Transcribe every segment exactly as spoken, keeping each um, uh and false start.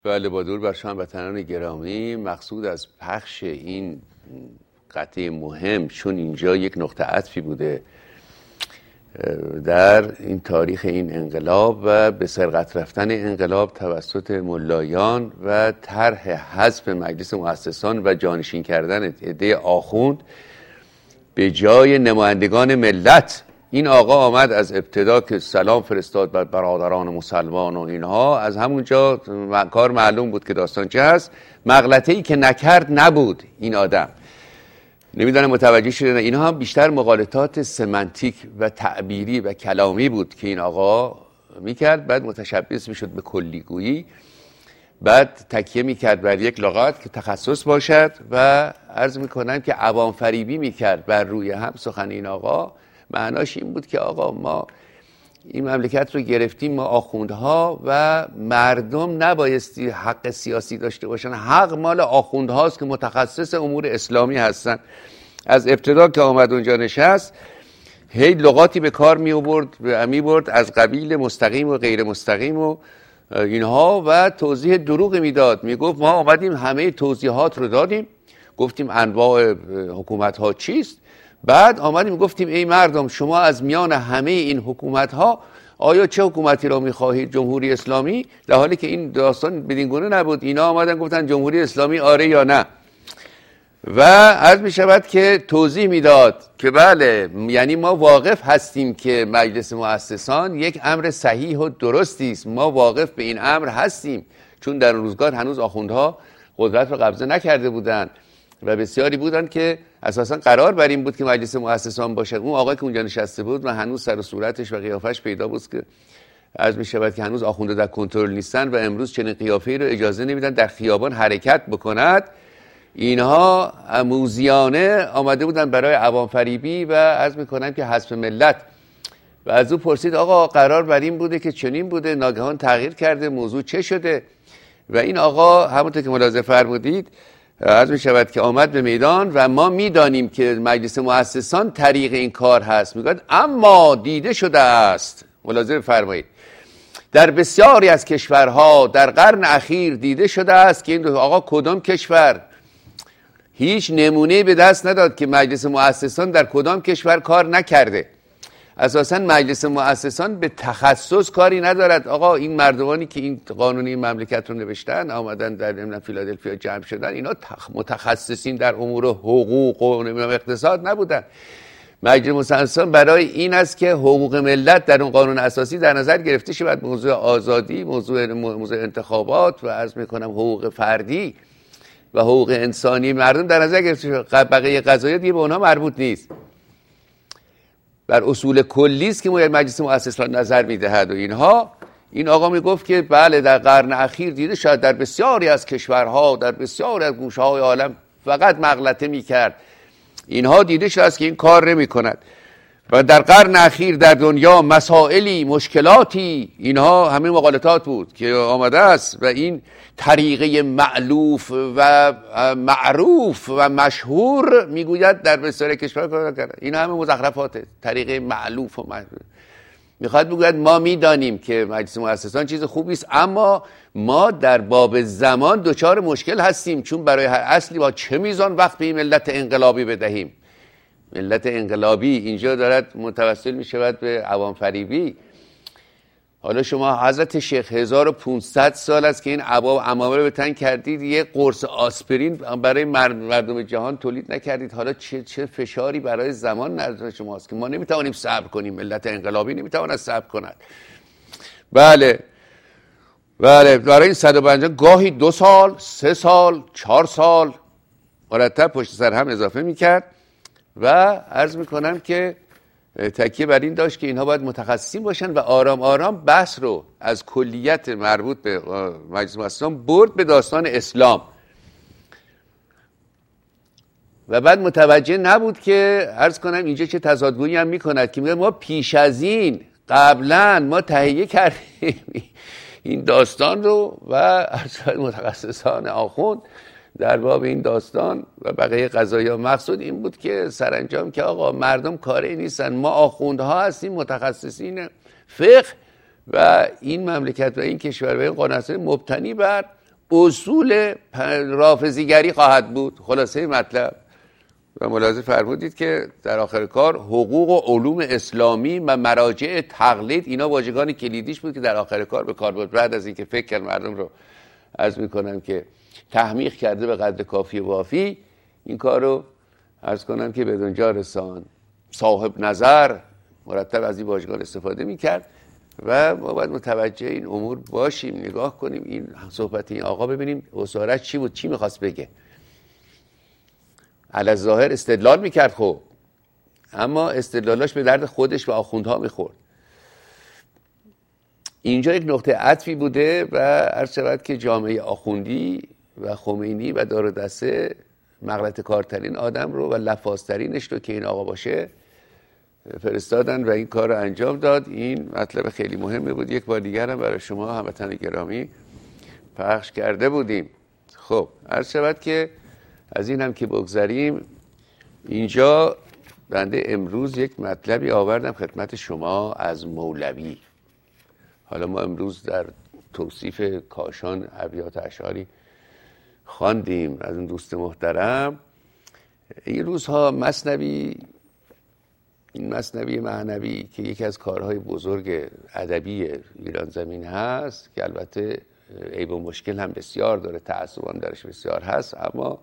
بله، با درود بر شما وطنان گرامی. مقصود از پخش این قطعه مهم، چون اینجا یک نقطه عطفی بوده در این تاریخ این انقلاب و به سرقت رفتن انقلاب توسط ملایان و طرح حذف مجلس مؤسسان و جانشین کردن عده آخوند به جای نمایندگان ملت. این آقا آمد از ابتدا که سلام فرستاد بر برادران مسلمان و اینها، از همونجا کار معلوم بود که داستان چه هست. مغلطه‌ای که نکرد نبود این آدم. نمیدونم متوجه شدن، اینها هم بیشتر مغالطات سمنتیک و تعبیری و کلامی بود که این آقا میکرد، بعد متشبث میشد به کلیگویی، بعد تکیه میکرد بر یک لغات که تخصص باشد و عرض میکنم که عوام فریبی میکرد بر روی هم. سخن این آقا معناش این بود که آقا ما این مملکت رو گرفتیم، ما آخوندها و مردم نبایستی حق سیاسی داشته باشن، حق مال آخوندهاست که متخصص امور اسلامی هستن. از ابتدا که آمد اونجا نشست، هی لغاتی به کار می آورد می برد از قبیل مستقیم و غیر مستقیم و اینها و توضیح دروغ میداد. میگفت ما آمدیم همه توضیحات رو دادیم، گفتیم انواع حکومت ها چیست، بعد آمدیم گفتیم ای مردم، شما از میان همه این حکومت ها آیا چه حکومتی را میخواهید؟ جمهوری اسلامی؟ در حالی که این داستان بدین گونه نبود. اینا آمدن گفتن جمهوری اسلامی آره یا نه. و عرض می شود که توضیح میداد که بله، یعنی ما واقف هستیم که مجلس مؤسسان یک امر صحیح و درستی است، ما واقف به این امر هستیم، چون در روزگار هنوز آخوندها قدرت را قبضه نکرده بودند و بسیاری بودند که اساسا قرار بر این بود که مجلس مؤسسان باشه. اون آقای که اونجا نشسته بود و هنوز سر و صورتش و قیافش پیدا بود که عرض می شود که هنوز آخونده در کنترل نیستن و امروز چنین قیافه‌ای رو اجازه نمیدن در خیابان حرکت بکند. اینها موزیانه آمده بودن برای عوام فریبی و عرض میکنن که حذف ملت. و از او پرسید آقا قرار بر این بوده که چنین بوده، ناگهان تغییر کرده، موضوع چه شده؟ و این آقا همونطور که ملاحظه فرمودید عرض می شود که آمد به میدان و ما میدانیم که مجلس مؤسسان طریق این کار هست. میگوید اما دیده شده است، ملاحظه فرمایید، در بسیاری از کشورها در قرن اخیر دیده شده است که این آقا کدام کشور؟ هیچ نمونه به دست نداد که مجلس مؤسسان در کدام کشور کار نکرده. اساساً مجلس مؤسسان به تخصص کاری ندارد. آقا این مردمانی که این قانونی مملکت رو نوشتن، آمدن در نمیدونم فیلادلفیا جمع شدن، اینا متخصصین در امور حقوق و نمیدونم اقتصاد نبودن. مجلس مؤسسان برای این است که حقوق ملت در اون قانون اساسی در نظر گرفته شود، موضوع آزادی، موضوع موضوع انتخابات و عرض میکنم حقوق فردی و حقوق انسانی مردم در نظر گرفته شود. بقیه قضایا دیگه به اونها مربوط نیست. بر اصول کلی است که مجلس مؤسسان نظر میدهد و اینها. این آقا میگفت که بله در قرن اخیر دیده شد در بسیاری از کشورها، در بسیاری از گوشه‌های عالم فقط مغلطه میکرد. اینها دیده شد که این کار نمی کند و در قرن اخیر در دنیا مسائلی، مشکلاتی، اینها همه مغالطات بود که آمده است و این طریقه مألوف و معروف و مشهور میگوید در بسیاری کشورها کار کرده. این همه مزخرفاته، طریقه مألوف و مشهور. میخواد بگوید ما میدانیم که مجلس مؤسسان چیز خوبی است، اما ما در باب زمان دچار مشکل هستیم، چون برای هر اصلی با چه میزان وقت به این ملت انقلابی بدهیم. ملت انقلابی اینجا دارد متوسل میشود به عوام فریبی. حالا شما حضرت شیخ هزار و پانصد سال است که این عبا عمامه رو به تن کردید، یه قرص آسپرین برای مردم جهان تولید نکردید. حالا چه چه فشاری برای زمان نرد شماست که ما نمیتوانیم صبر کنیم، ملت انقلابی نمیتواند صبر کند. بله بله، برای این صد و پنجاه گاهی دو سال، سه سال، چهار سال مرتب پشت سر هم اضافه میکرد و عرض میکنم که تکیه بر این داشت که اینها باید متخصصین باشن و آرام آرام بحث رو از کلیت مربوط به مجلس مؤسسان برد به داستان اسلام و بعد متوجه نبود که عرض کنم اینجا چه تضادگویی هم میکند که میگه ما پیش از این قبلا ما تهیه کردیم این داستان رو و متخصصان آخوند در باب این داستان و بقیه قضایا. مقصود این بود که سرانجام که آقا مردم کاری نیستن، ما آخوندها هستیم، متخصصین فقه و این مملکت و این کشور و این قانون اساسی مبتنی بر اصول رافضیگری خواهد بود. خلاصه مطلب و ملاحظه فرمودید که در آخر کار حقوق و علوم اسلامی و مراجع تقلید اینا واژگان کلیدیش بود که در آخر کار به کار بود. بعد از اینکه فکر کرد مردم رو عرض میکنم که تحمیق کرده به قدر کافی و وافی، این کار رو عرض کنم که بدون جا رسان. صاحب نظر مرتب از این واژگان استفاده میکرد و ما باید متوجه این امور باشیم، نگاه کنیم این صحبت این آقا ببینیم اسارت چی بود، چی میخواست بگه. علی ظاهر استدلال میکرد خب، اما استدلالاش به درد خودش و آخوندها میخورد. اینجا یک نقطه عطفی بوده و عرض شود که جامعه آخوندی و خمینی و دار و دسته مغلطه کارترین آدم رو و لفاظترینش رو که این آقا باشه فرستادن و این کار رو انجام داد. این مطلب خیلی مهمه بود، یک بار دیگر هم برای شما هموطنان گرامی پخش کرده بودیم. خب عرض شود که از این هم که بگذاریم، اینجا بنده امروز یک مطلبی آوردم خدمت شما از مولوی. حالا ما امروز در توصیف کاشان ابیات اشعاری خواندیم از اون دوست محترم. این روزها مثنوی، این مثنوی معنوی که یکی از کارهای بزرگ ادبی ایران زمین هست که البته عیب و مشکل هم بسیار داره، تعصب هم درش بسیار هست، اما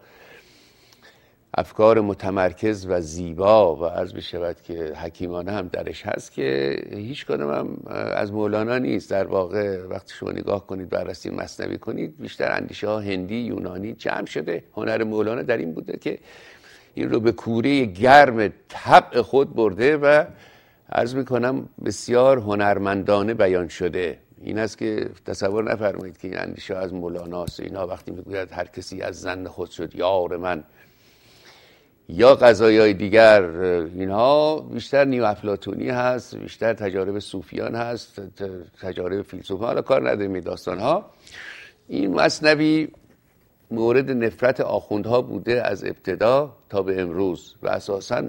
افکار متمرکز و زیبا و عرض بشود که حکیمانه هم درش هست که هیچ کدام هم از مولانا نیست. در واقع وقتی شما نگاه کنید بررسی مثنوی کنید، بیشتر اندیشه ها هندی یونانی جمع شده. هنر مولانا در این بوده که این رو به کوره گرم طبع خود برده و عرض میکنم بسیار هنرمندانه بیان شده. این است که تصور نفرمایید که این اندیشه از مولاناست. اینا وقتی میگوید هر کسی از زن خود شد یار من یا قضایای دیگر، اینها بیشتر نیو افلاطونی هست، بیشتر تجارب صوفیان هست، تجارب فیلسوفان. حالا کار نداریم این داستان ها. این مثنوی مورد نفرت آخوندها بوده از ابتدا تا به امروز و اساساً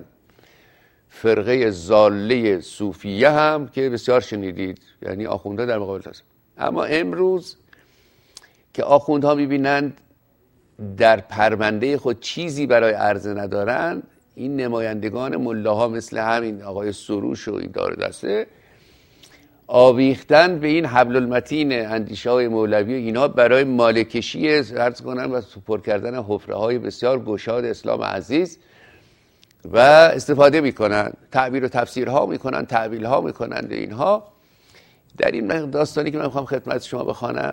فرقه ضاله صوفیه هم که بسیار شنیدید، یعنی آخوندها در مقابل هست. اما امروز که آخوندها میبینند در پرونده خود چیزی برای عرضه ندارند، این نمایندگان ملاها مثل همین آقای سروش و این دار دسته آویختن به این حبل المتین اندیشه های مولوی و اینا برای مالکشی عرض کنن و پر کردن حفره های بسیار گشاد اسلام عزیز و استفاده میکنن، تعبیر و تفسیرها میکنن، تعبیل ها میکنن. اینها در این داستانی که من میخوام خدمت شما بخوانم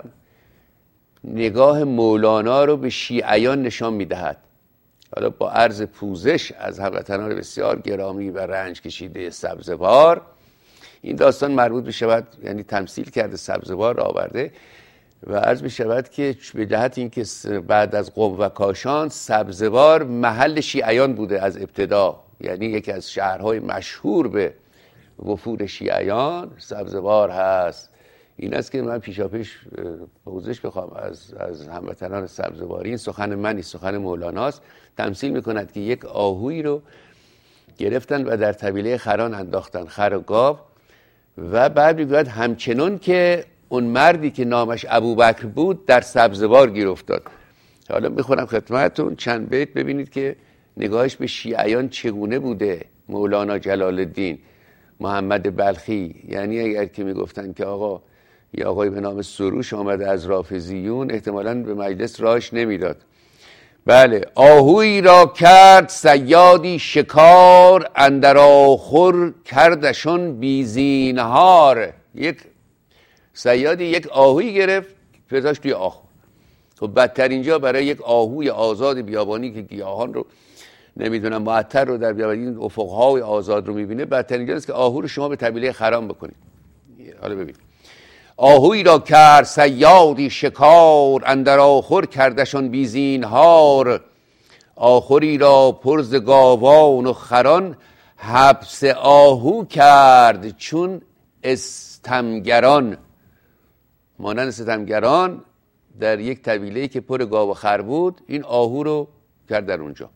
نگاه مولانا رو به شیعیان نشان میدهد. حالا با عرض پوزش از هموطنان بسیار گرامی و رنج کشیده سبزوار، این داستان مربوط می شود، یعنی تمثیل کرده سبزوار را آورده و عرض می شود که به جهت اینکه بعد از قم و کاشان سبزوار محل شیعیان بوده از ابتدا، یعنی یکی از شهرهای مشهور به وفود شیعیان سبزوار هست. این است که من پیشا پیش پوزش بخوام از از هموطنان سبزواری. این سخن منی، سخن مولاناست. تمثیل میکند که یک آهویی رو گرفتن و در طویله خران انداختن، خر و گاو، و بعد میگوید همچنان که اون مردی که نامش ابوبکر بود در سبزوار گیر افتاد. حالا میخونم خدمتتون چند بیت ببینید که نگاهش به شیعیان چگونه بوده. مولانا جلال الدین محمد بلخی، یعنی اگر که میگفتن که آقا یه آقای به نام سروش آمده از رافضیون، احتمالاً به مجلس راهش نمیداد. بله، آهویی را کرد صیادی شکار، اندر آخر کردشون بی زینهار. یک صیادی یک آهویی گرفت فرستادش توی آخر. خب بدتر اینجا برای یک آهوی آزاد بیابانی که گیاهان رو نمیدونم معطر رو در بیابانی افقهای آزاد رو میبینه، بدتر اینجا است که آهو رو شما به طویله خرام بکنید. حالا ببین، آهویی را کرد صیادی شکار، اندر آخر کردشان بی زینهار. آخری را پر ز گاوان و خران، حبس آهو کرد چون استمگران. مانند ستمگران در یک طویله‌ای که پر گاو و خر بود، این آهو رو کرد در اونجا.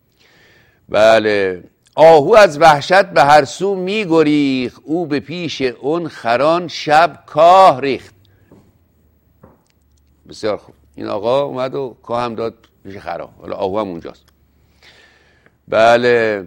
بله، آهو از وحشت به هر سو می گریخت، او به پیش اون خران شب کاه ریخت. بسیار خوب. این آقا اومد و کاه هم داد پیش خرا، حالا آهو هم اونجاست. بله،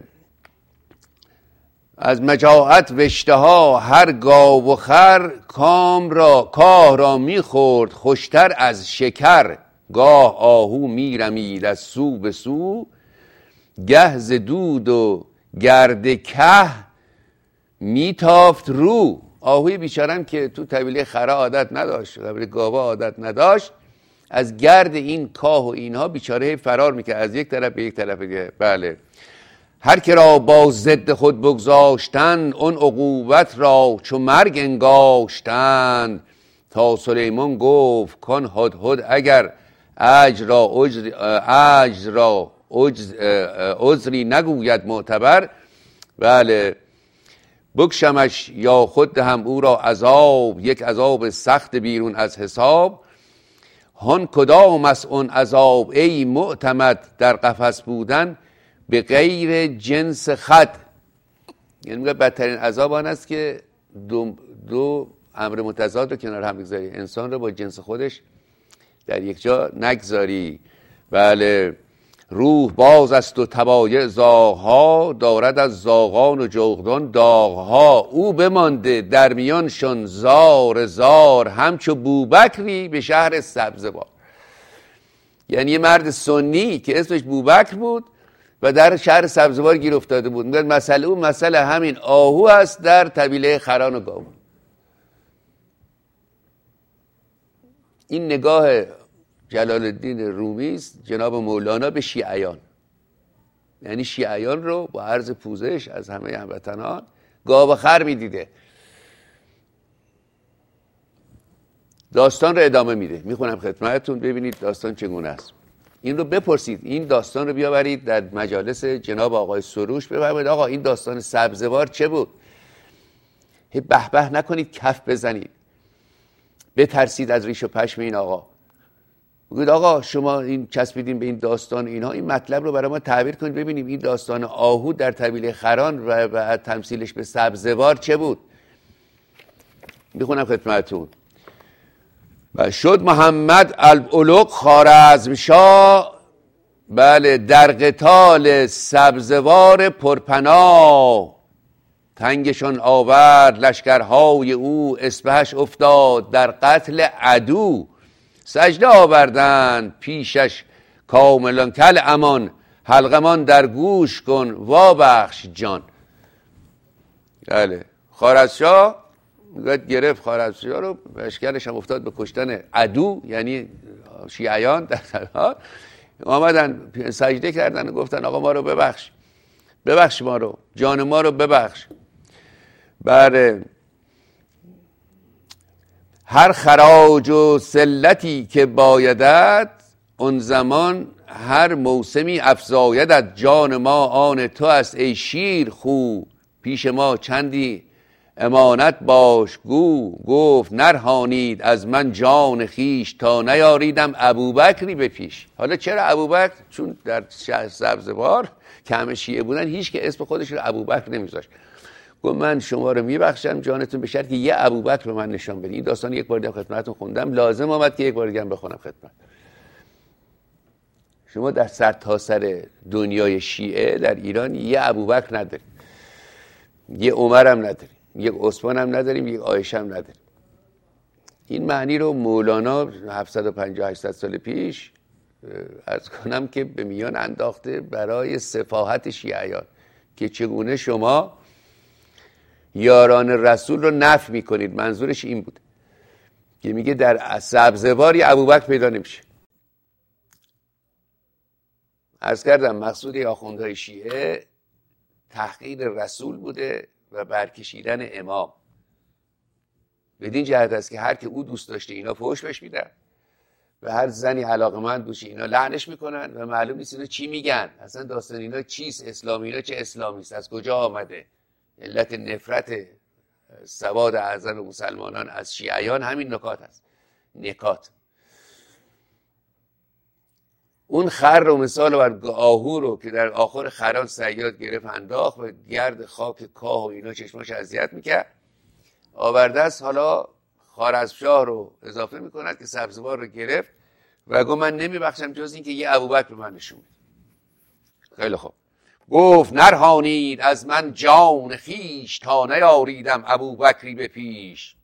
از مجاعت و اشتها هر گاو و خر کام را کاه را میخورد خوشتر از شکر. گاه آهو میرمید از سو به سو گه ز دود و گرد که میتافت رو. آهوی بیچارم که تو طویله خرا عادت نداشت، طویله گاوا عادت نداشت، از گرد این کاه و اینها بیچاره فرار میکرد از یک طرف به یک طرف دیگه. بله، هر که را با ضد خود بگذاشتند اون عقوبت را چو مرگ انگاشتند. تا سلیمان گفت کن هدهد اگر اجر را اجر اجر را عذری نگوید معتبر. بله، بکشمش یا خود هم او را عذاب یک عذاب سخت بیرون از حساب. هن کدام است اون عذاب ای معتمد در قفس بودن به غیر جنس خود. یعنی میگه بدترین عذاب آن است که دو, دو امر متضاد رو کنار هم بگذاری، انسان رو با جنس خودش در یک جا نگذاری. بله، روح باز است و طبایع زاغها دارد از زاغان و جغدان داغها. او بمانده در میانشان زار زار همچو بوبکری به شهر سبزوار. یعنی یه مرد سنی که اسمش بوبکر بود و در شهر سبزوار گیر افتاده بود. میگن مسئله او مسئله همین آهو است در طویله خران و گاو. این نگاه جلال الدین رومی است جناب مولانا به شیعیان، یعنی شیعیان رو با عرض پوزش از همه هموطنان گاو و خر میدیده. داستان رو ادامه میده، میخونم خدمتتون ببینید داستان چگونه است. این رو بپرسید، این داستان رو بیاورید در مجالس جناب آقای سروش بفرمایید آقا این داستان سبزوار چه بود؟ هی به به نکنید، کف بزنید، بترسید از ریش و پشم این آقا. بگید آقا شما این چسبیدین به این داستان اینها، این مطلب رو برای ما تعبیر کنید ببینیم این داستان آهو در طویله خران و, و تمثیلش به سبزوار چه بود. میخونم خدمتتون. و شد محمد الالق خوارزمشاه، بله، در قتال سبزوار پرپناه. تنگشان آورد لشکرهای او اسپهش افتاد در قتل عدو. سجده آوردند پیشش کاملان کل امان حلقمان در گوش کن وابخش جان. بله، خوارزمشاه گرفت خوارزمشاه رو، لشکرش هم افتاد به کشتن عدو یعنی شیعیان. در حال آمدن سجده کردن و گفتن آقا ما رو ببخش، ببخش ما رو، جان ما رو ببخش. بله، هر خراج و سلتی که بایدد اون زمان هر موسمی افزایدد. جان ما آن تو است ای شیر خو پیش ما چندی امانت باش گو. گفت نرهانید از من جان خیش تا نیاریدم ابوبکری به پیش. حالا چرا ابوبکر؟ چون در شهر سبزوار که همه شیعه بودن هیچ که اسم خودش رو ابوبکر نمیذاشت. گفت من شما رو میبخشم جانتون به شرط که یه ابوبکر رو من نشان بدید. این داستان یک بار دیگه خدمتتون خوندم، لازم آمد که یک بار دیگه هم بخونم خدمت شما. در سر تا سر دنیای شیعه در ایران یه ابوبکر نداریم، یه عمر هم نداریم، یک عثمان هم نداریم، یک عایشه هم نداریم. این معنی رو مولانا هفتصد و پنجاه هشتصد سال پیش عرض کنم که به میان انداخته برای سفاهت شیعیان که چگونه شما یاران رسول رو نفی میکنید. منظورش این بود که میگه در سبزوار یه ابوبکر پیدا نمیشه. عرض کردم مقصود آخوندهای شیعه تحقیر رسول بوده و برکشیدن امام. بدین جهت است که هر که او دوست داشته اینا فحش بهش میدن و هر زنی علاقمند باشه اینا لعنش میکنن و معلوم نیست اینا چی میگن، اصلا داستان اینا چیست، اسلامی اینا چه اسلامی است، از کجا آمده. علت نفرت سواد اعظم مسلمانان از شیعیان همین نکات است، نکات. اون خر رو مثال بر آهو رو که در آخر خران صیاد گرفت انداخت و گرد خاک کاه و اینا چشماش اذیت میکرد، آورده است. حالا خوارزمشاه رو اضافه میکند که سبزوار رو گرفت و گفت من نمیبخشم جز این که یه ابوبکر به من نشون بده. خیلی خوب. گفت نرهانید از من جان خیش، تا نیاریدم ابوبکری به پیش.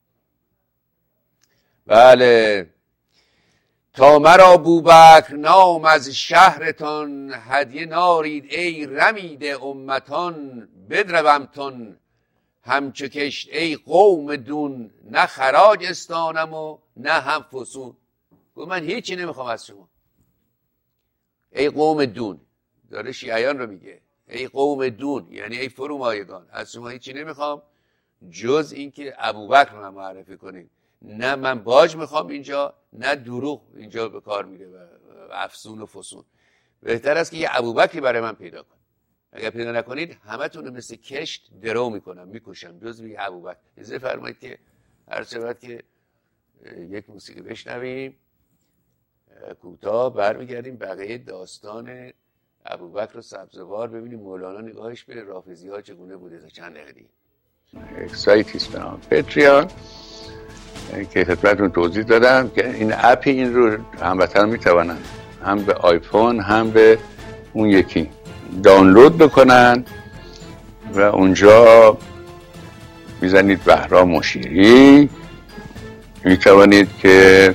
بله، تا مرا بوبکر نام از شهرتان، هدیه نارید ای رمیده امتان. بدرومتون همچو کشت ای قوم دون، نه خراج استانم و نه هم فسون. گفت من هیچی نمیخوام از شما. ای قوم دون، داره شیعیان رو میگه، ای قوم دون یعنی ای فرومایگان، از شما هیچی نمیخوام جز اینکه ابوبکر رو من معرفی کنید. نه من باج میخوام اینجا، نه دروغ اینجا به کار میره و افسون و فسون. بهتر است که یه ابوبکری برای من پیدا کن. اگر پیدا نکنید همتون رو مثل کشت درو میکنم، میکشم، جز یه ابوبکر. اجازه فرمایید که هر شود که یک موسیقی بشنویم کوتاه، برمیگردیم بقیه داستان ابوبکر و سبزوار ببینیم مولانا نگاهش به رافضی ها چگونه بوده. تا چند دقیقه دیگه یک سایتی است به نام پتریان که خدمتتون توضیح دادم که این اپ این رو هموطنان میتوانند هم به آیفون هم به اون یکی دانلود بکنن و اونجا میزنید بهرام مشیری، میتوانید که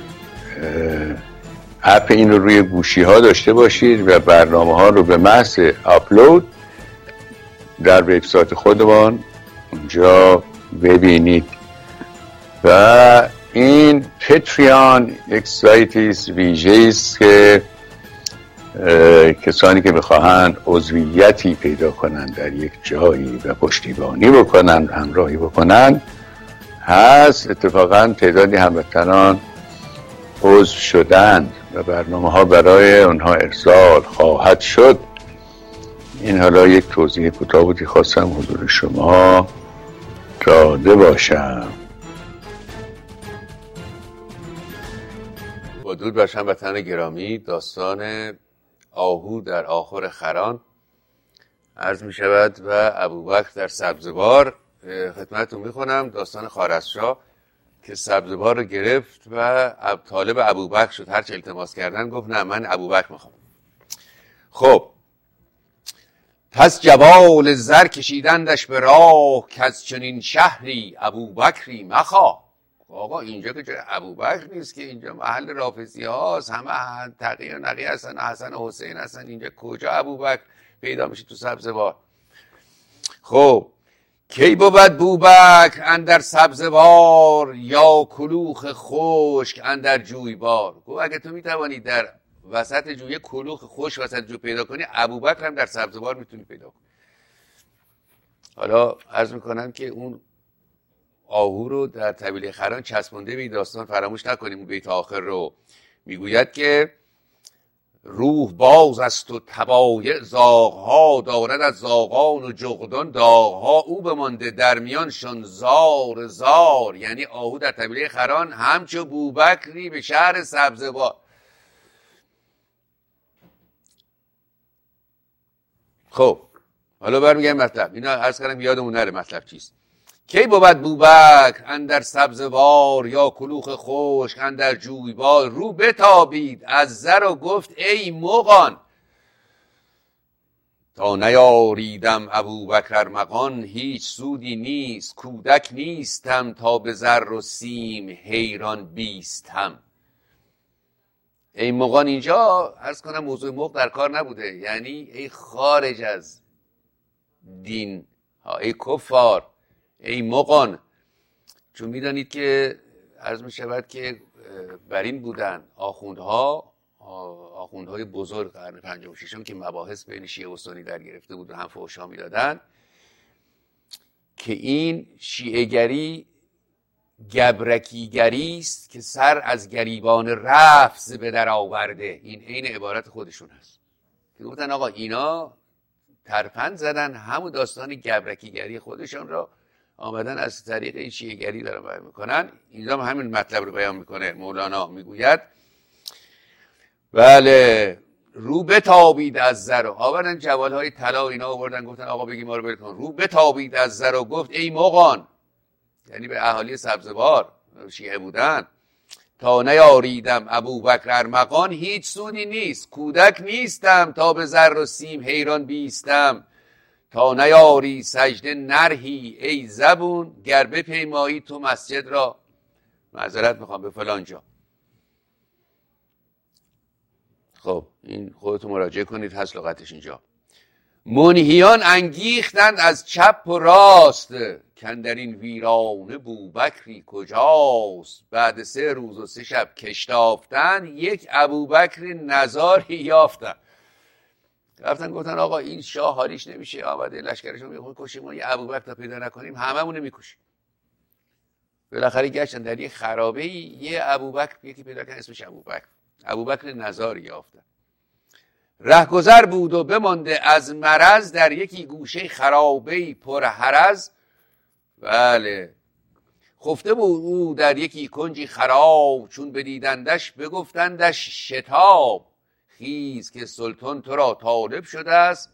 اپ این رو روی گوشی ها داشته باشید و برنامه ها رو به محض آپلود در وبسایت خودمان اونجا ببینید. و این پتریان یک سایتی ویژه است که کسانی که بخواهند عضویتی پیدا کنند در یک جایی و پشتیبانی بکنند، همراهی بکنند هست. اتفاقا تعدادی هموطنان عضو شدند و برنامه ها برای اونها ارسال خواهد شد. این حالا یک توضیح کوتاه بودی خواستم حضور شما داده باشم. با درود بر هموطنان گرامی، داستان آهو در آخر خران عرض می شود و ابوبکر در سبزوار خدمتتون میخونم. داستان خوارزمشاه که سبزوار رو گرفت و طالب ابوبکر شد. هرچه التماس کردن گفت نه من ابوبکر میخوام. خب پس جوال زر کشیدندش به راه، که از چنین شهری ابوبکری مخواه. آقا اینجا که جای ابوبکر نیست که، اینجا محل رافضی هاست، همه تقی و نقی هستن، حسن و حسین هستن، اینجا کجا ابوبکر پیدا میشه تو سبزوار؟ خب کی بود بوبکر اندر سبزوار، یا کلوخ خشک اندر جویبار. گفت اگه تو میتوانی در وسط جوی کلوخ خشک وسط جو پیدا کنی، ابوبکر هم در سبزوار میتونی پیدا کنی. حالا عرض میکنم که اون آهو رو در طویله خران چسبونده به داستان فراموش نکنیم. اون بیت آخر رو میگوید که روح باز است و طبایع زاغها، دارد از زاغان و جغدان داغها. او بمانده در میانشان زار زار، یعنی آهو در طویله خران همچو بوبکری به شهر سبزوار. خب حالا برمیگردیم مطلب. اینا عرض کردم یادمون نره مطلب چیست. کی بود بوبکر اندر سبزوار، یا کلوخ خشک اندر جویبار. رو بتابید از زر و گفت ای مغان، تا نیاریدم ابوبکر ارمغان. هیچ سودی نیست کودک نیستم، تا به زر و سیم حیران بیستم. ای مغان اینجا عرض کنم موضوع مغ در کار نبوده، یعنی ای خارج از دین، ای کفار، ای مغان. چون میدانید که عرض می شود که بر این بودن آخوندها، آخوندهای بزرگ قرن پنجم و ششم که مباحث بین شیعه و سنی در گرفته بود و هم فحشا میدادن، که این شیعه گری گبرکی گری است که سر از گریبان رفض به در آورده. این عین عبارت خودشون هست که گفتن آقا اینا ترفند زدن، همون داستان گبرکی گری خودشون را آمدن از طریق این شیعه گری دارن بیان میکنن. اینجا هم همین مطلب رو بیان میکنه. مولانا میگوید بله رو بتابید از زر، آوردن جوالهای طلا اینا آوردن گفتن آقا بگی ما رو بل کن. رو بتابید از زر و گفت ای مغان، یعنی به اهالی سبزوار شیعه بودن، تا نیاریدم ابوبکر ارمغان، هیچ سودی نیست. کودک نیستم تا به زر و سیم حیران بیستم. تا نیاری سجده نرهی ای زبون، گر بپیمایی تو مسجد را، معذرت میخوام، به فلان جا. خب این خودتون مراجعه کنید، هست لغتش اینجا. منهیان انگیختند از چپ و راست، کاندر این ویرانه بوبکری کجاست. بعد سه روز و سه شب کشتافتن، یک ابوبکر نزاری یافتن. رفتن گفتن آقا این شاه حالیش نمیشه، آمده لشکرشو میکشیم، ما یه ابوبکر تا پیدا نکنیم هممون میکشیم. بالاخره گشتن در یه خرابه یه ابوبکر یکی پیدا کردن اسمش ابوبکر ابوبکر نزاری یافتن. رهگذر بود و بمانده از مرض، در یکی گوشه خرابه پر هرز. بله خفته بود او در یکی کنجی خراب، چون بدیدندش بگفتندش شتاب. خیز که سلطان تو را طالب شده است،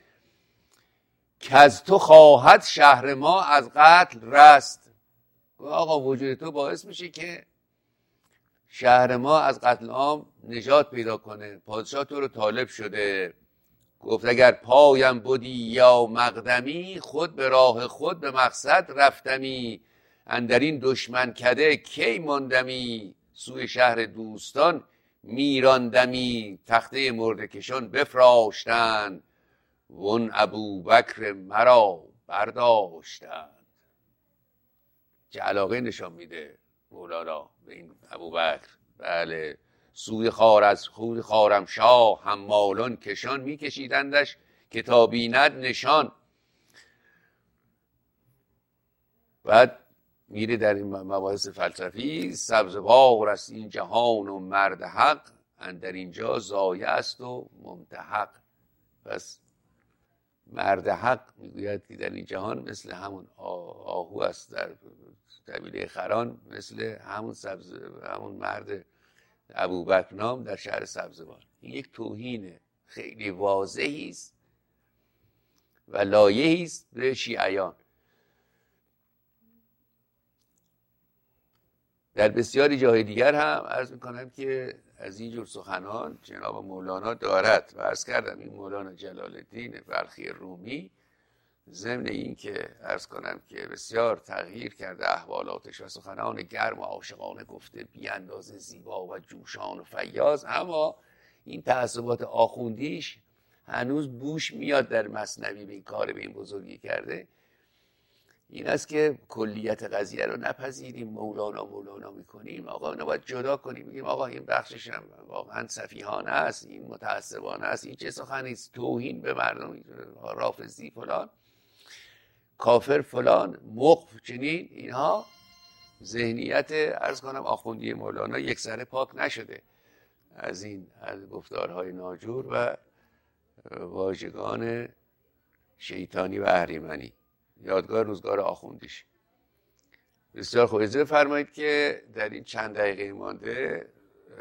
که از تو خواهد شهر ما از قتل رست. آقا وجود تو باعث میشه که شهر ما از قتل عام نجات پیدا کنه، پادشاه تو رو طالب شده. گفت اگر پایم بودی یا مقدمی، خود به راه خود به مقصد رفتمی. اندر این دشمن کده کی ماندمی، سوی شهر دوستان میراندمی. تخته مرده کشان بفراشتند، وون ابوبکر مرا برداشتند. چه علاقه نشان میده مولانا به این ابوبکر. بله سوی خار از خود خارمشاه، حمالان کشان میکشیدندش که تا بیند نشان. بعد میره در این مباحث فلسفی، سبزوار است این جهان و مرد حق، اندر اینجا زایه است و ممتحق. پس مرد حق میگوید که در این جهان مثل همون آهو است در قبیله خران، مثل همون سبز همون مرد ابوبکر نام در شهر سبزوار. این یک توهین خیلی واضحی است و لایحی است به شیعیان. در بسیاری جاهای دیگر هم عرض میکنم که از این جور سخنان جناب مولانا دارد و عرض کردم این مولانا جلال الدین بلخی رومی ضمن این که عرض کنم که بسیار تغییر کرده احوالاتش و سخنان گرم و عاشقانه گفته، بی اندازه زیبا و جوشان و فیاض، اما این تعصبات آخوندیش هنوز بوش میاد در مثنوی به این کار به این بزرگی کرده. این است که کلیت قضیه رو نپذیریم، مولانا مولانا میکنیم، آقا اینو باید جدا کنیم، بگیم آقا این بخشش هم واقعا سفیهانه است، این متعصبانه است، این چه سخنی است، توهین به مردم، رافضی فلان، کافر فلان، مقف چنین. اینها ذهنیت عرض کنم آخوندی مولانا یک سره پاک نشده از این از گفتارهای ناجور و واژگان شیطانی و اهریمنی. یادگار روزگار آخوندیش. بسیار خوب. اجازه فرمایید که در این چند دقیقه مانده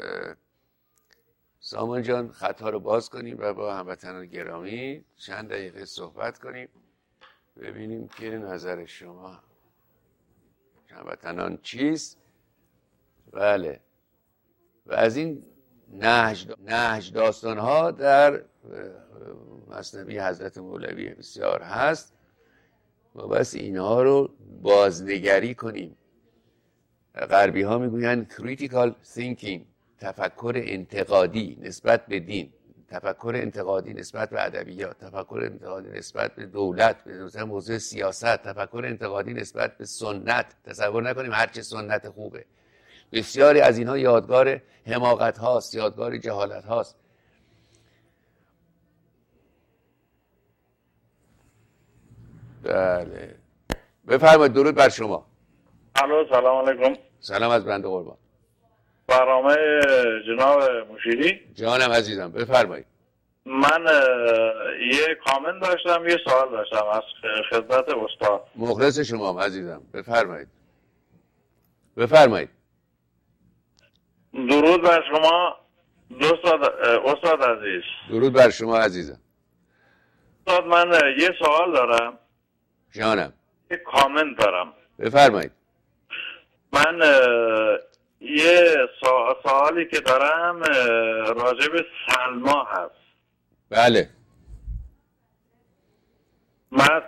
سامان جان خطا رو باز کنیم و با هموطنان گرامی چند دقیقه صحبت کنیم، ببینیم که نظر شما هموطنان چیست. بله و از این نهج نهج داستان ها در مثنوی حضرت مولوی بسیار هست و بس اینها رو بازنگری کنیم. غربی ها میگوین critical thinking، تفکر انتقادی نسبت به دین، تفکر انتقادی نسبت به ادبیات، تفکر انتقادی نسبت به دولت، به موضوع سیاست، تفکر انتقادی نسبت به سنت. تصور نکنیم هرچه سنت خوبه. بسیاری از اینها یادگار حماقت هاست، یادگار جهالت هاست. بله بفرمایید. درود بر شما. الو سلام علیکم. سلام از بنده قربان. برنامه جناب مشیری. جانم عزیزم بفرمایید. من یه کامنت داشتم، یه سوال داشتم از خدمت استاد. مخلص شما عزیزم بفرمایید. بفرمایید. درود بر شما استاد استاد عزیز. درود بر شما عزیزم. استاد من یه سوال دارم. جانم. یه کامنت دارم. بفرمایید. من یه سوالی که دارم راجع به سلما هست. بله. من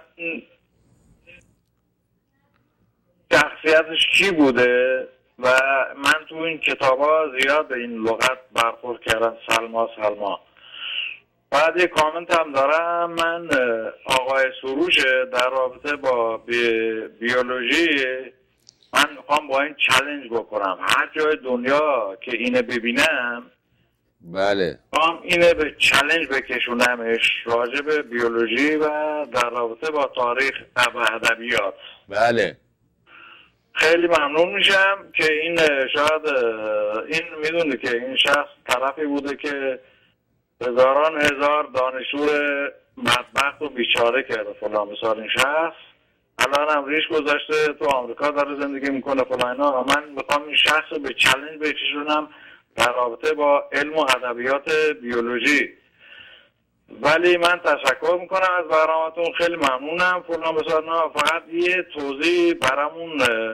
شخصیتش کی بوده و من تو این کتاب ها زیاد به این لغت برخورد کردم، سلما سلما. بعد یه کامنت هم دارم، من آقای سروش در رابطه با بی... بیولوژی من میخوام با این چالش بکنم، هر جای دنیا که اینه ببینم بله میخوام اینه به چالش بکشونمش راجع به بیولوژی و در رابطه با تاریخ و ادبیات. بله خیلی ممنون میشم که این شاید این میدونه که این شخص طرفی بوده که هزاران هزار دانشجو بدبخت و بیچاره کرده فلان مثال این شخص، الان هم ریش گذاشته تو آمریکا داره زندگی میکنه فلان اینا. من میخوام این شخص رو به چالش بکشونم در رابطه با علم و ادبیات بیولوژی. ولی من تشکر میکنم از برنامه‌تون، خیلی ممنونم فلان مثال اینا. فقط یه توضیح برامون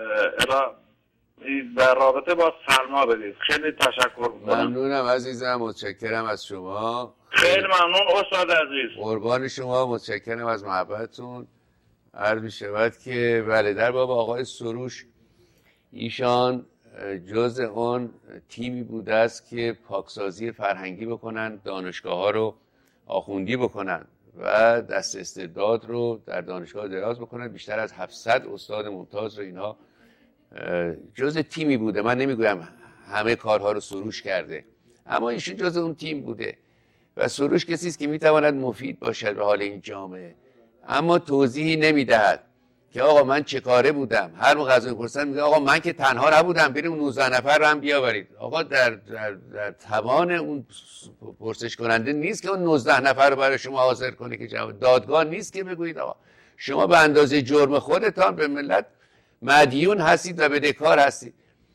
در رابطه با سلما بدید. خیلی تشکر میکنم. ممنونم عزیزم، متشکرم از شما. خیلی ممنون استاد عزیز. قربان شما، متشکرم از محبتتون. عرض می شود که بله در باب آقای سروش، ایشان جز اون تیمی بوده است که پاکسازی فرهنگی بکنن، دانشگاه ها رو آخوندی بکنن و دست استعداد رو در دانشگاه دراز بکنن. بیشتر از هفتصد استاد ممتاز رو اینها جز تیمی بوده. من نمیگویم همه کارها رو سروش کرده، اما ایشون جز اون تیم بوده و سروش کسی است که میتواند مفید باشد به حال این جامعه، اما توضیحی نمیدهد که آقا من چه کاره بودم. هر موقع از اون پرسن میگه آقا من که تنها نبودم، بریم نوزده نفر رو هم بیاورید. آقا در, در, در توان اون پرسش کننده نیست که اون نوزده نفر رو برای شما حاضر کنه که جواب. دادگاه نیست که بگویید آقا شما به اندازه جرم خودتان به ملت مدیون هستید و بدهکار هستید.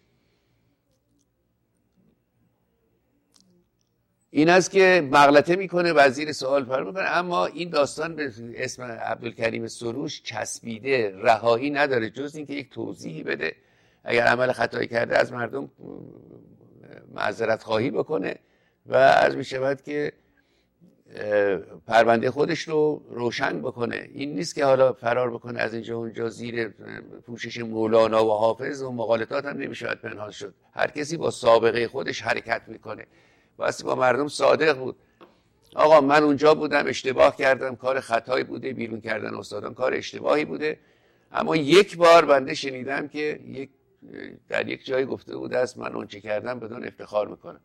این است که مغلطه میکنه وزیر سوال پر میکنه، اما این داستان به اسم عبدالکریم سروش چسبیده، رهایی نداره جز اینکه یک توضیحی بده، اگر عمل خطایی کرده از مردم معذرت خواهی بکنه و عرض میشود که پرونده خودش رو روشن بکنه. این نیست که حالا فرار بکنه از اینجا اونجا زیر پوشش مولانا و حافظ و مقالطات هم نمیشود پنهان شد. هر کسی با سابقه خودش حرکت میکنه، واسه با مردم صادق بود. آقا من اونجا بودم، اشتباه کردم، کار خطایی بوده، بیرون کردن استادان کار اشتباهی بوده. اما یک بار بنده شنیدم که یک در یک جایی گفته بوده است من اون چه کردم بدون افتخار میکنم.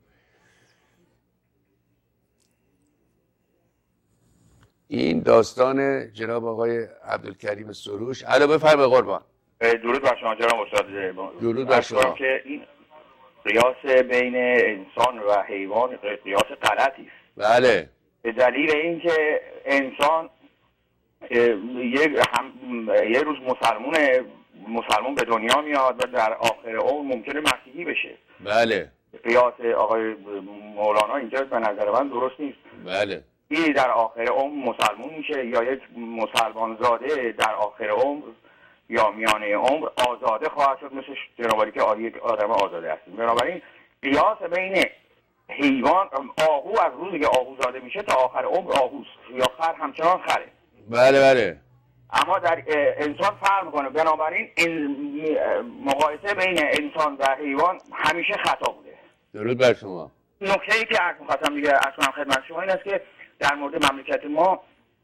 این داستان جناب آقای عبدالکریم سروش. الو بفرمایید قربان. درود بر شما جناب استاد. درود بر شما. که این قیاس بین انسان و حیوان قیاس غلطی است. بله. به دلیل اینکه انسان یه هم یه روز مسلمونه مسلمون به دنیا میاد و در آخر عمر ممکنه مسیحی بشه. بله. قیاس آقای مولانا اینجا به نظر من درست نیست. بله. این در آخر عمر مسلمون میشه یا یک مسلمان زاده در آخر عمر یا میانه عمر آزاده خواهد شد، مثل جنابالی که یک آدم آزاده هستیم. بنابراین قیاس بین حیوان، آهو از روزی که آهو زاده میشه تا آخر عمر آهوست، یا خر همچنان خره. بله بله. اما در انسان فرق میکنه. بنابراین این مقایسه بین انسان و حیوان همیشه خطا بوده. درود بر شما. نکته ای که عرض می‌خواستم دیگه اصلا خدمت شما این است که در مورد مملکت ما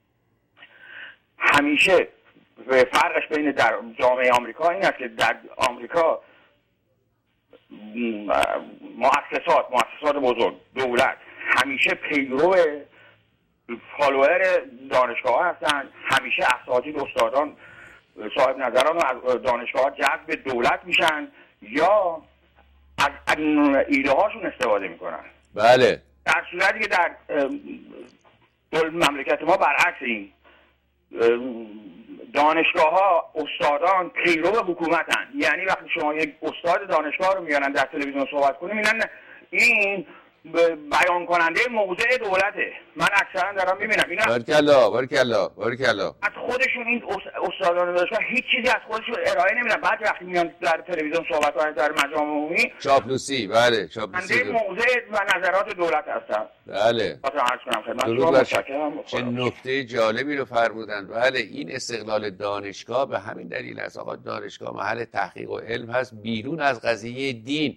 همیشه فرقش بین در جامعه آمریکا این است که در آمریکا مؤسسات مؤسسات بزرگ، دولت همیشه پیرو فالوور دانشگاه هستن، همیشه اساتید استادان صاحب نظران و دانشگاه جذب به دولت میشن یا از ایده هاشون استفاده میکنن. بله. در صورتی که در مملکت ما برعکس این دانشگاه ها استادان پیرو حکومتن. یعنی وقتی شما یک استاد دانشگاه رو میارن در تلویزیون صحبت کنیم میگن این بیان کننده موضع دولته. من اکثرا دارم میبینم اینا بارکالله بارکالله بارکالله از خودشون این استادان دانشگاه هیچ چیزی از خودشون ارائه نمیدن. بعد وقتی میان در تلویزیون صحبت کنن در مجامع عمومی چاپلوسی، بله چاپلوسی موضع و نظرات دولت هستن. بله درود بر شما. چه نکته جالبی رو فرمودن. بله این استقلال دانشگاه به همین دلیل است. آقا دانشگاه محل تحقیق و علم هست بیرون از قضیه دین.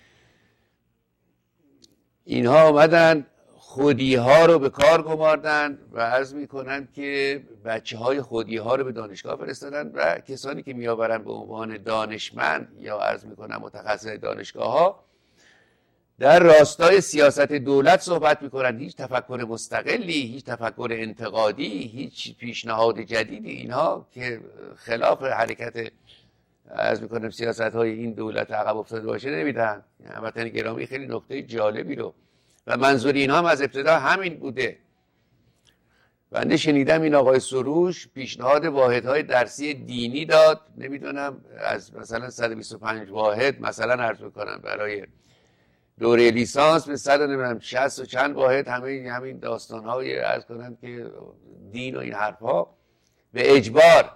اینها آمدن خودی ها رو به کار گماردن و عرض میکنن که بچه های خودی ها رو به دانشگاه فرستادن و کسانی که میآورن به عنوان دانشمند یا عرض میکنن متخصص دانشگاه ها در راستای سیاست دولت صحبت میکنن. هیچ تفکر مستقلی، هیچ تفکر انتقادی، هیچ پیشنهاد جدیدی اینها که خلاف حرکت عرض میکنم سیاست های این دولت عقب افتاده باشه نمیدن. هموطن گرامی خیلی نکته جالبی رو و منظور اینها هم از ابتدا همین بوده. بنده شنیدم این آقای سروش پیشنهاد واحدهای درسی دینی داد، نمیدونم از مثلا صد و بیست و پنج واحد مثلا عرض میکنم برای دوره لیسانس به صد نمیدونم شصت و چند واحد همه همین داستانهای عرض کنم که دین و این حرفها به اجبار.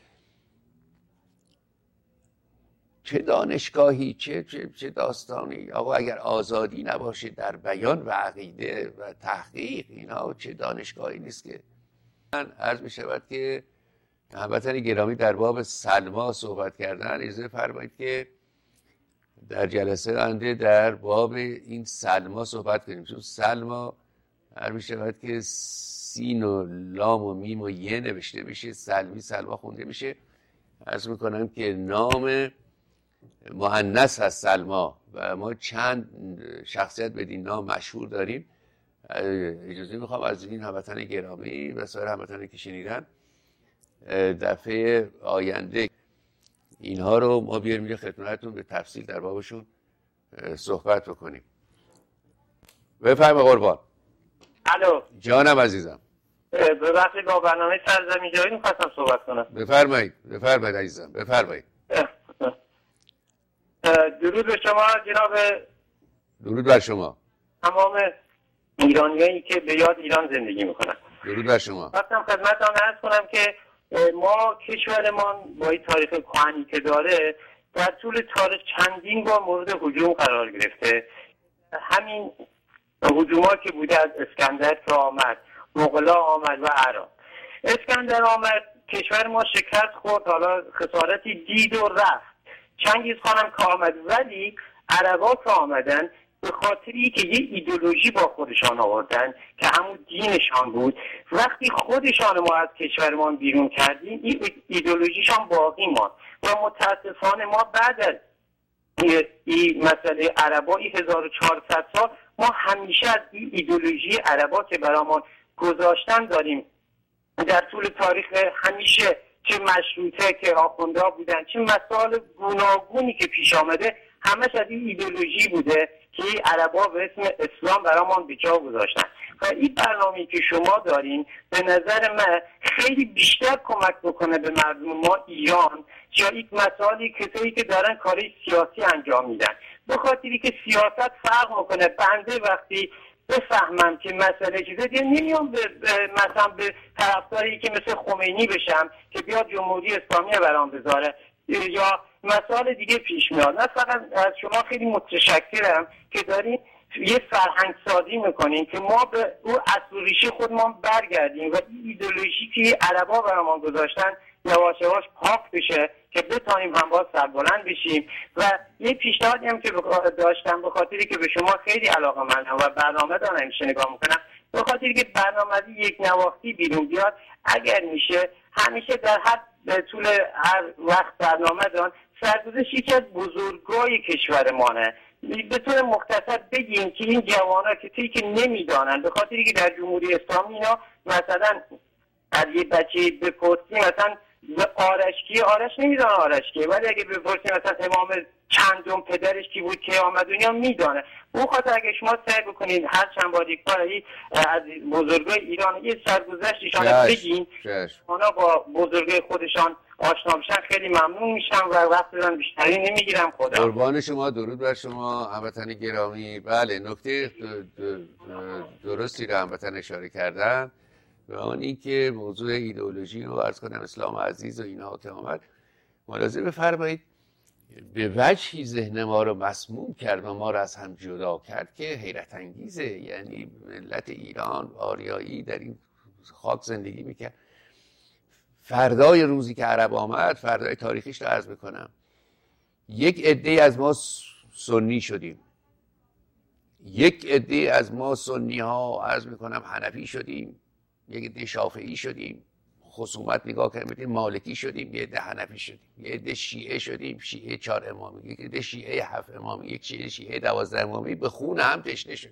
چه دانشگاهی چه چه چه داستانی آقا اگر آزادی نباشه در بیان و عقیده و تحقیق اینا چه دانشگاهی نیست که. من عرض می شود که هموطن گرامی در باب سلما صحبت کردن، اجازه فرمایید که در جلسه آینده در باب این سلما صحبت کنیم. چون سلما عرض می شود که سین و لام و میم و یه نوشته میشه، سلمی سلما خونده میشه. عرض میکنم که نام مؤنث هست سلما و ما چند شخصیت بدین نام مشهور داریم. اجازه میخوام از این هموطن گرامی و سایر هموطنانی که شنیدن دفعه آینده اینها رو ما بیاریم اینجا خدمتتون به تفصیل در بابشون صحبت بکنیم. بفرمایید قربان. الو جانم عزیزم. ببخشید با برنامه سرزمین جایی می‌خواستم صحبت کنم. بفرمایید بفرمایید عزیزم بفرمایید. درود به شما جناب. درود بر شما. تمام ایرانیایی که به یاد ایران زندگی میکنن. درود بر شما. خواستم خدمتتون عرض کنم که ما کشورمان با این تاریخ کهنی که داره در طول تاریخ چندین بار مورد هجوم قرار گرفته. همین هجوم‌ها که بوده از اسکندر که آمد، مغولا آمد و عرب. اسکندر آمد کشور ما شکست خورد، حالا خسارتی دید و رفت. چنگیز خانم که آمد، ولی عربا که آمدن به خاطری که یه ایدئولوژی با خودشان آوردن که همون دینشان بود، وقتی خودشان ما از کشورمان بیرون کردیم این ایدئولوژیشان باقی ماند و متاسفانه ما بعد از این مسئله عربا این هزار و چهارصد سال ما همیشه از این ایدئولوژی عربا که برامون گذاشتن داریم در طول تاریخ همیشه چه مشروطه که آخوندها بودن چه مسائل گوناگونی که پیش آمده همش از این ایدئولوژی بوده که عربا به اسم اسلام برامون به جا گذاشتن و این برنامه‌ای که شما دارین به نظر من خیلی بیشتر کمک بکنه به مردم ما ایران یا این مسائلی کسایی که دارن کاری سیاسی انجام میدن، به خاطری که سیاست فرق میکنه. بنده وقتی بفهمم که مسئله چیزه دیگه نمیام به مثلا به طرفداری که مثل خمینی بشم که بیاد جمهوری اسلامی برام بذاره یا مسائل دیگه پیش میاد. نه فقط از شما خیلی متشکرم که دارین یه فرهنگ سازی میکنین که ما به او اصل ریشه خودمان برگردیم و این ایدئولوژی که عربا برام گذاشتن یواش یواش پاک بشه که بتونیم هم باز سربلند بشیم. و یه پیشنهادی هم که داشتم به خاطری که به شما خیلی علاقه‌مندم و برنامه دارم همیشه نگاه میکنم، به خاطری که برنامه یک نواختی بیرون بیاد اگر میشه همیشه در هر طول هر وقت برنامه دارن سرگذشت یکی از بزرگای کشورمانه به طور مختصر بگیم که این جوانا کسی که نمیدانن به خاطری که در جمهوری اسلامی اینا مثلا از یه بچه بپرسی مثلا آرش کیه، آرش نمیدانه آرش کیه، ولی اگه بپرسی مثلا امام چندم پدرش کی بود که آمد دنیا میدانه. اون خاطر اگه شما سعی بکنید هر چند بار یک بار از بزرگای ایران یه سرگذشتشان بگین اونا با بزرگای خودشان آشنا بشن خیلی ممنون میشم و وقت من بیشتری نمیگیرم. خدا قربان شما، درود بر شما هموطن گرامی. بله، نکته درستی رو هموطن اشاره کردن و آن این که موضوع ایدئولوژی رو عرض کنم اسلام عزیز و اینها که آمد، ملاحظه بفرمایید به وجهی ذهن ما رو مسموم کرد و ما رو از هم جدا کرد که حیرت انگیزه. یعنی ملت ایران آریایی در این خاک زندگی میکرد. فردای روزی که عرب آمد، فردای تاریخیش رو عرض میکنم، یک عده از ما سنی شدیم، یک عده از ما سنی ها عرض میکنم حنفی شدیم، یک عده شافعی شدیم، خصومت نگاه کردیم مالکی شدیم، یک عده حنفی شدیم، یک عده شیعه شدیم، شیعه چهار امامی، یک عده شیعه هفت امامی، یک شیعه شیعه دوازده امامی، به خون هم تشنه شد.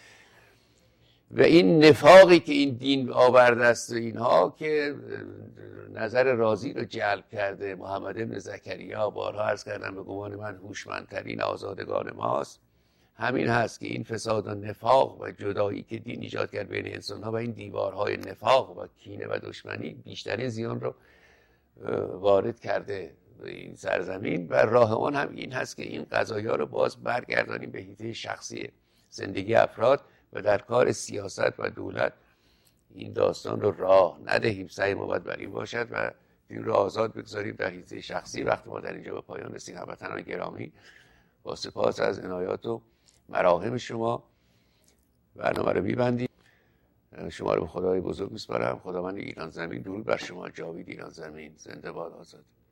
و این نفاقی که این دین آورده است اینها که نظر رازی رو جلب کرده، محمد ابن زکریا بارها عرض کردم به گمان من هوشمندترین آزادگان ماست، همین هست که این فساد و نفاق و جدایی که دین ایجاد کرد بین انسان‌ها و این دیوارهای نفاق و کینه و دشمنی بیشترین زیان رو وارد کرده به این سرزمین. و راه آن هم این هست که این قضایا رو باز برگردانیم به حیطه شخصی زندگی افراد و در کار سیاست و دولت این داستان رو راه ندهیم. سعی ما باید بر این باشد و این رو آزاد بگذاریم در حیطه شخصی. وقتی ما در اینجا به پایان رسیدیم، هموطنان گرامی، با سپاس از عنایات و مراهم شما برنامه رو میبندیم. شما رو به خدای بزرگ میسپارم. خداوند ایران زمین درود بر شما. جاوید ایران زمین. زنده باد آزادی.